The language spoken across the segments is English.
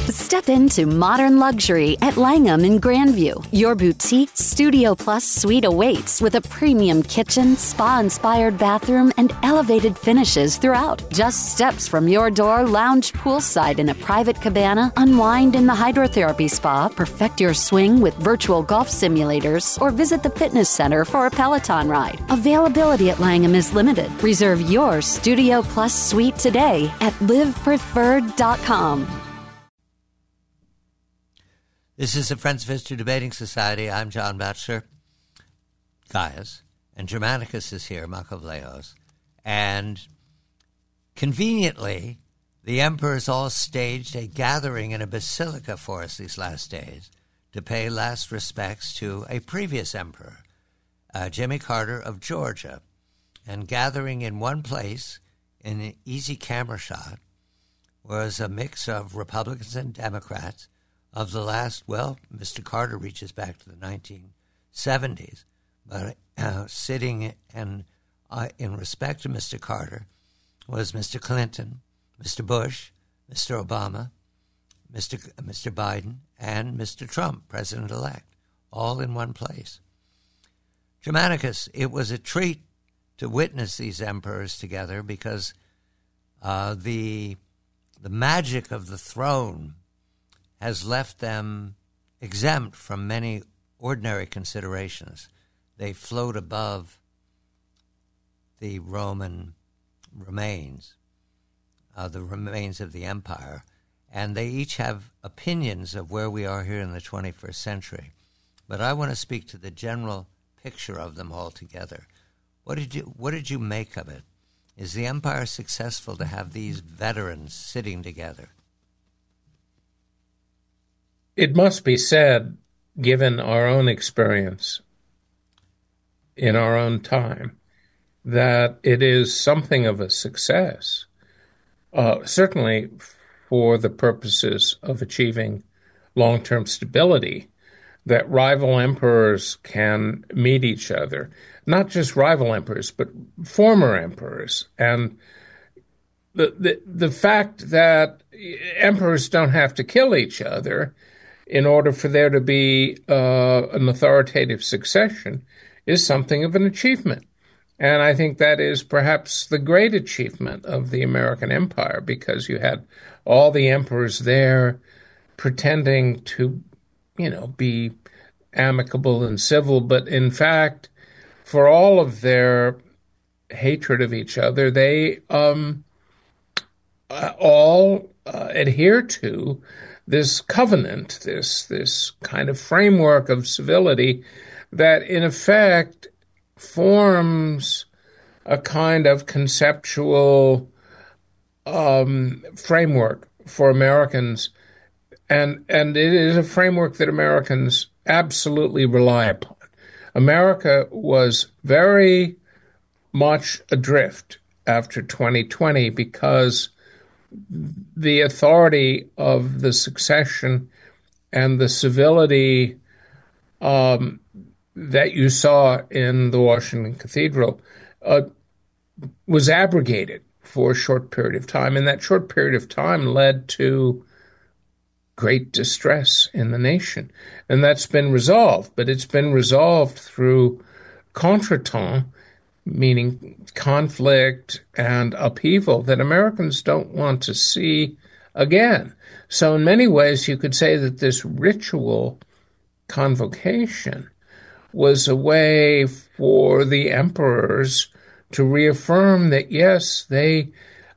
Step into modern luxury at Langham in Grandview. Your boutique Studio Plus suite awaits with a premium kitchen, spa-inspired bathroom, and elevated finishes throughout. Just steps from your door, lounge poolside in a private cabana, unwind in the hydrotherapy spa, perfect your swing with virtual golf simulators, or visit the fitness center for a Peloton ride. Availability at Langham is limited. Reserve your Studio Plus suite today at livepreferred.com. This is the Friends of History Debating Society. I'm John Batchelor, Gaius, and Germanicus is here, Makovleos. And conveniently, the emperors all staged a gathering in a basilica for us these last days to pay last respects to a previous emperor, Jimmy Carter of Georgia. And gathering in one place in an easy camera shot was a mix of Republicans and Democrats of the last, well, Mr. Carter reaches back to the 1970s, but sitting and in respect to Mr. Carter was Mr. Clinton, Mr. Bush, Mr. Obama, Mr. Biden, and Mr. Trump, president-elect, all in one place. Germanicus, it was a treat to witness these emperors together because the magic of the throne has left them exempt from many ordinary considerations. They float above the Roman remains, the remains of the empire, and they each have opinions of where we are here in the 21st century. But I want to speak to the general picture of them all together. What did you make of it? Is the empire successful to have these veterans sitting together? It must be said, given our own experience in our own time, that it is something of a success, certainly for the purposes of achieving long-term stability, that rival emperors can meet each other, not just rival emperors, but former emperors. And the fact that emperors don't have to kill each other in order for there to be an authoritative succession is something of an achievement. And I think that is perhaps the great achievement of the American empire, because you had all the emperors there pretending to, be amicable and civil, but in fact, for all of their hatred of each other, they all adhere to this covenant, this kind of framework of civility that in effect forms a kind of conceptual framework for Americans. And it is a framework that Americans absolutely rely upon. America was very much adrift after 2020 because the authority of the succession and the civility that you saw in the Washington Cathedral was abrogated for a short period of time. And that short period of time led to great distress in the nation. And that's been resolved, but it's been resolved through contretemps, meaning conflict and upheaval that Americans don't want to see again. So in many ways, you could say that this ritual convocation was a way for the emperors to reaffirm that, yes, they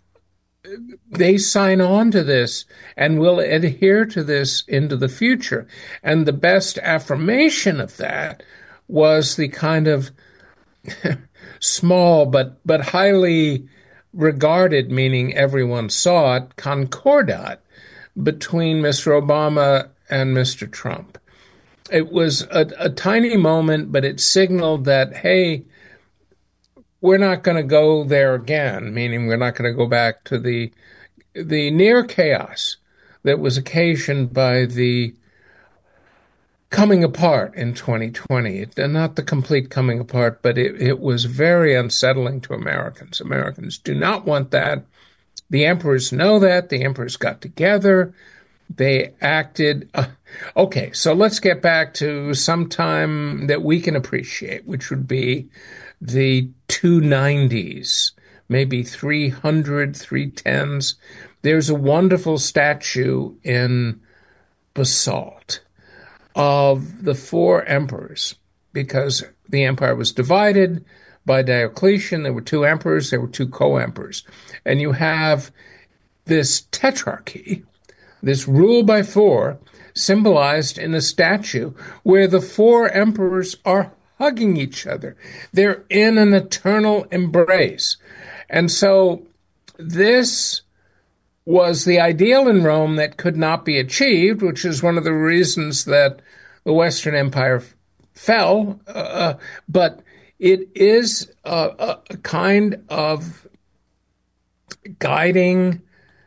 sign on to this and will adhere to this into the future. And the best affirmation of that was the kind of small but highly regarded, meaning everyone saw it, concordat between Mr. Obama and Mr. Trump. It was a tiny moment, but it signaled that, hey, we're not going to go there again, meaning we're not going to go back to the near chaos that was occasioned by the coming apart in 2020. Not the complete coming apart, but it was very unsettling to Americans. Americans do not want that. The emperors know that. The emperors got together. They acted. Okay, so let's get back to some time that we can appreciate, which would be the 290s, maybe 300, 310s. There's a wonderful statue in basalt of the four emperors, because the empire was divided by Diocletian. There were two emperors, there were two co-emperors. And you have this tetrarchy, this rule by four, symbolized in a statue where the four emperors are hugging each other. They're in an eternal embrace. And so this was the ideal in Rome that could not be achieved, which is one of the reasons that the Western Empire fell. But it is a kind of guiding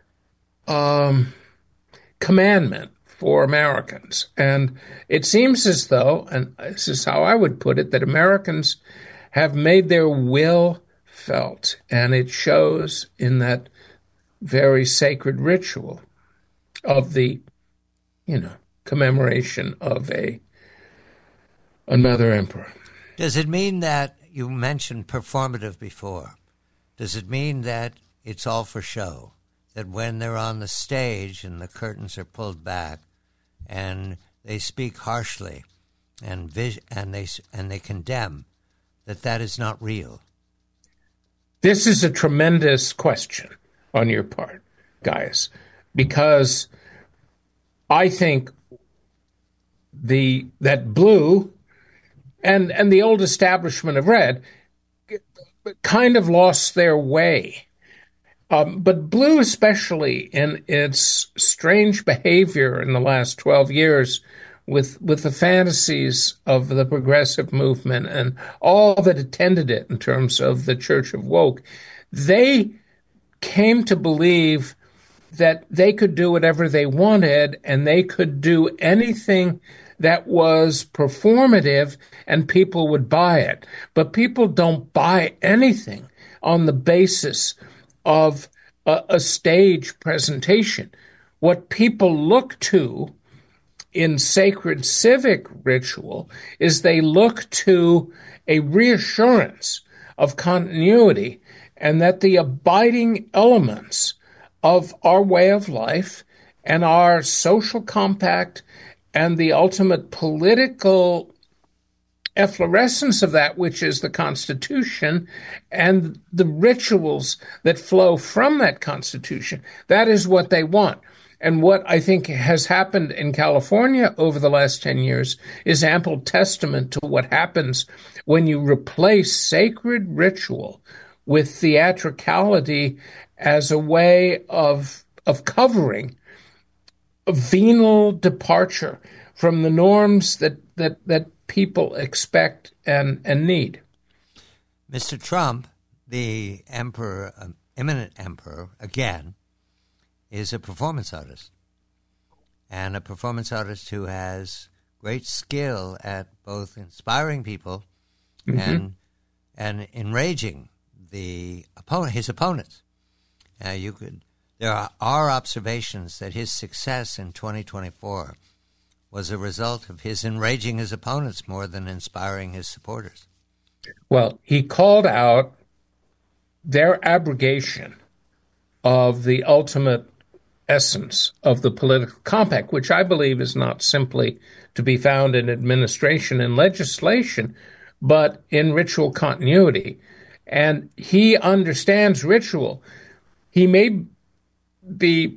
commandment for Americans. And it seems as though, and this is how I would put it, that Americans have made their will felt. And it shows in that very sacred ritual of the, commemoration of another emperor. Does it mean that, you mentioned performative before, does it mean that it's all for show? That when they're on the stage and the curtains are pulled back and they speak harshly and they condemn, that is not real? This is a tremendous question on your part, guys, because I think that blue and the old establishment of red kind of lost their way. But blue, especially in its strange behavior in the last 12 years with the fantasies of the progressive movement and all that attended it in terms of the Church of Woke, they came to believe that they could do whatever they wanted and they could do anything that was performative and people would buy it. But people don't buy anything on the basis of a stage presentation. What people look to in sacred civic ritual is they look to a reassurance of continuity and that the abiding elements of our way of life and our social compact and the ultimate political efflorescence of that, which is the Constitution, and the rituals that flow from that Constitution, that is what they want. And what I think has happened in California over the last 10 years is ample testament to what happens when you replace sacred ritual with theatricality as a way of covering a venal departure from the norms that people expect and need. Mr. Trump, the emperor, imminent emperor, again, is a performance artist, and a performance artist who has great skill at both inspiring people and enraging his opponents. There are observations that his success in 2024 was a result of his enraging his opponents more than inspiring his supporters. Well, he called out their abrogation of the ultimate essence of the political compact, which I believe is not simply to be found in administration and legislation, but in ritual continuity. And he understands ritual. He may be,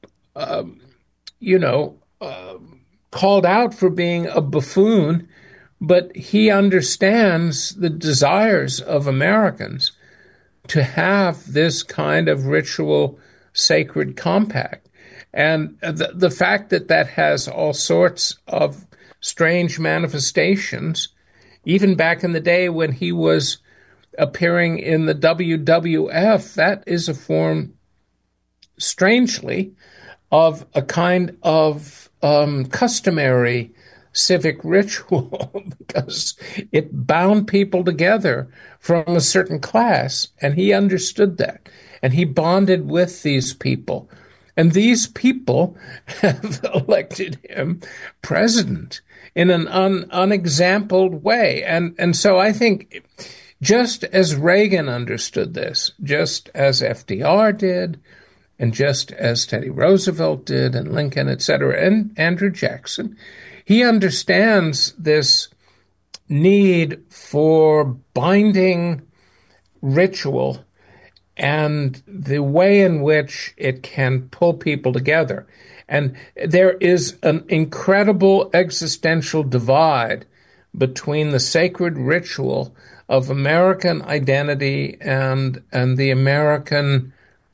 called out for being a buffoon, but he understands the desires of Americans to have this kind of ritual sacred compact. And the fact that has all sorts of strange manifestations, even back in the day when he was appearing in the WWF, that is a form, strangely, of a kind of customary civic ritual because it bound people together from a certain class, and he understood that. And he bonded with these people And these people have elected him president in an unexampled way. And so I think just as Reagan understood this, just as FDR did, and just as Teddy Roosevelt did, and Lincoln, et cetera, and Andrew Jackson, he understands this need for binding ritual and the way in which it can pull people together. And there is an incredible existential divide between the sacred ritual of American identity and the American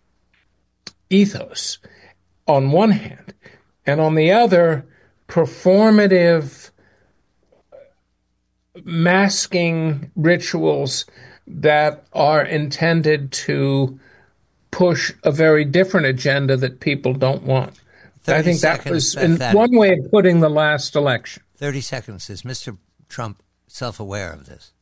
ethos on one hand, and on the other, performative masking rituals that are intended to push a very different agenda that people don't want. I think that was one way of putting the last election. 30 seconds. Is Mr. Trump self-aware of this?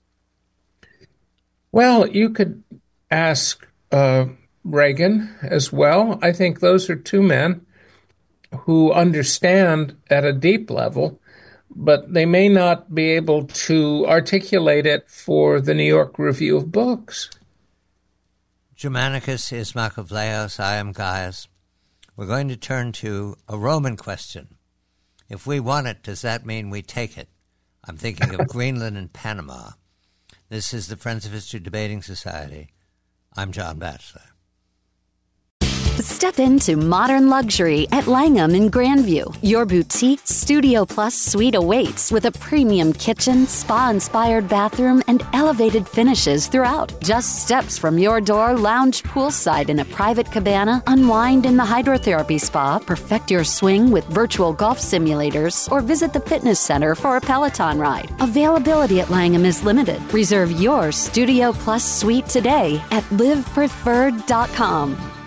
Well, you could ask Reagan as well. I think those are two men who understand at a deep level, but they may not be able to articulate it for the New York Review of Books. Germanicus is Makavleos, I am Gaius. We're going to turn to a Roman question. If we want it, does that mean we take it? I'm thinking of Greenland and Panama. This is the Friends of History Debating Society. I'm John Batchelor. Step into modern luxury at Langham in Grandview. Your boutique Studio Plus suite awaits with a premium kitchen, spa-inspired bathroom, and elevated finishes throughout. Just steps from your door, lounge poolside in a private cabana, unwind in the hydrotherapy spa, perfect your swing with virtual golf simulators, or visit the fitness center for a Peloton ride. Availability at Langham is limited. Reserve your Studio Plus suite today at livepreferred.com.